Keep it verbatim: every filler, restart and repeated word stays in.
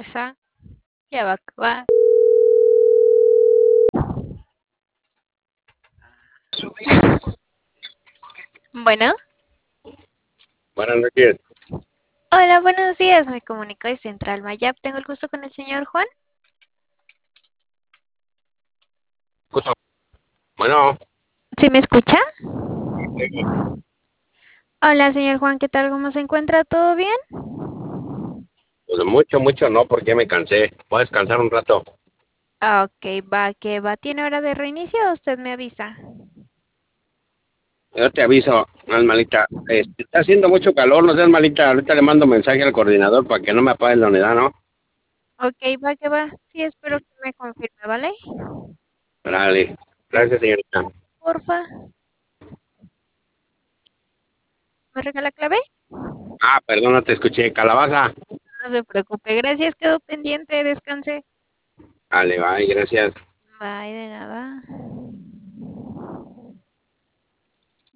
esa. Ya va a acabar. Bueno, Buenas noches. hola, buenos días. Me comunico de Central Mayap. Tengo el gusto con el señor Juan. Escucho. Bueno, ¿Sí me escucha? eh, Hola, señor Juan, ¿qué tal? ¿Cómo se encuentra? ¿Todo bien? pues mucho, mucho no, porque ya me cansé. Voy a descansar un rato. Ah, ok, va, que va. ¿Tiene hora de reinicio o usted me avisa? Yo te aviso, no es malita. Este, está haciendo mucho calor, no seas malita. Ahorita le mando mensaje al coordinador para que no me apague la unidad, ¿no? Ok, va, que va. Sí, espero que me confirme, ¿vale? Dale. Gracias, señorita. Porfa, ¿me regala clave? Ah, perdón, no te escuché. Calabaza. No se preocupe, gracias, quedo pendiente, descanse. Vale, bye, gracias. Bye, de nada.